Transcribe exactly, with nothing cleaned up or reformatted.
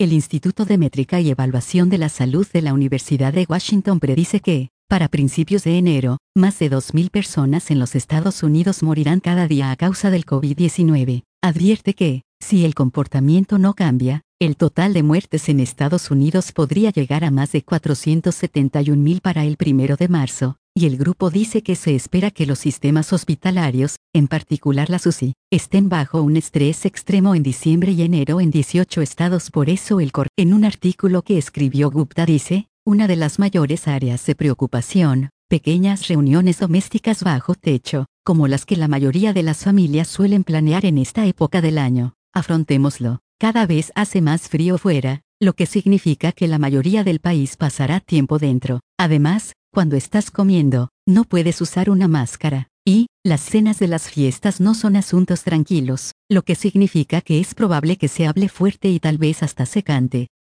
El Instituto de Métrica y Evaluación de la Salud de la Universidad de Washington predice que, para principios de enero, más de dos mil personas en los Estados Unidos morirán cada día a causa del COVID diecinueve. Advierte que, si el comportamiento no cambia, el total de muertes en Estados Unidos podría llegar a más de cuatrocientos setenta y un mil para el primero de marzo, y el grupo dice que se espera que los sistemas hospitalarios, en particular las U C I, estén bajo un estrés extremo en diciembre y enero en dieciocho estados. Por eso el cor. En un artículo que escribió Gupta dice, una de las mayores áreas de preocupación, pequeñas reuniones domésticas bajo techo, como las que la mayoría de las familias suelen planear en esta época del año. Afrontémoslo. Cada vez hace más frío fuera, lo que significa que la mayoría del país pasará tiempo dentro. Además, cuando estás comiendo, no puedes usar una máscara. Y, las cenas de las fiestas no son asuntos tranquilos, lo que significa que es probable que se hable fuerte y tal vez hasta se cante.